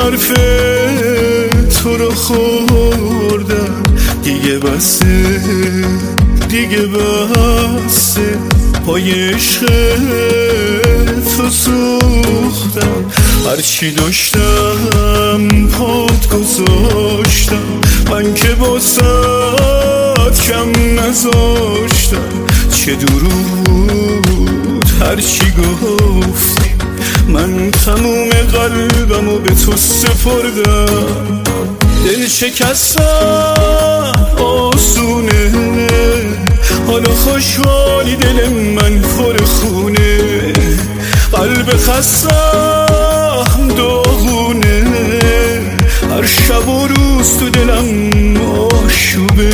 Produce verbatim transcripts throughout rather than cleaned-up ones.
حرف تو رو خوردم، دیگه بسه دیگه بسه، پای عشق تو سوختم. هرچی داشتم پات گذاشتم، من که باسات کم نذاشتم. چه دروغ بود هرچی گفتی، من تموم قلبمو به تو سپردم. دل شکستم آسونه، حالا خوشحالی دل من پر خونه. قلب خستم داغونه، هر شب و روز تو دلم آشوبه.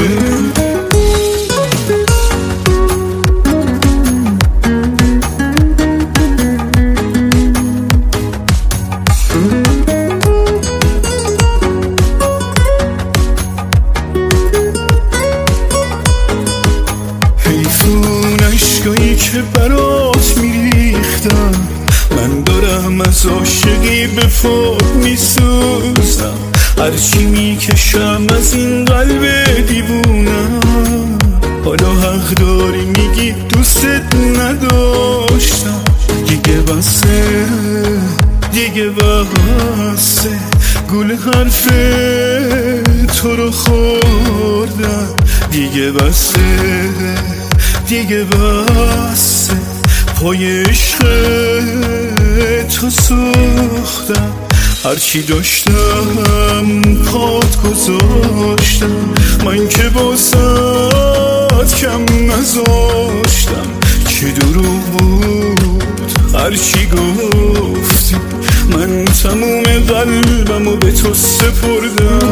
حیفون عشقایی که برات میریختم، من دارم از عاشقی به فوق میسوزم. هرچی میکشم از این قلب دیوونم، حالا حق داری میگی دوست نداشتم. دیگه بسه دیگه بسه، گول حرف تو رو خوردم. دیگه بسه دیگه بسه، پای عشق تو سوختم. هرچی داشتم پات گذاشتم، من که باسات کم نذاشتم. چه دروغ بود هرچی گفتی، من تموم قلبمو به تو سپردم.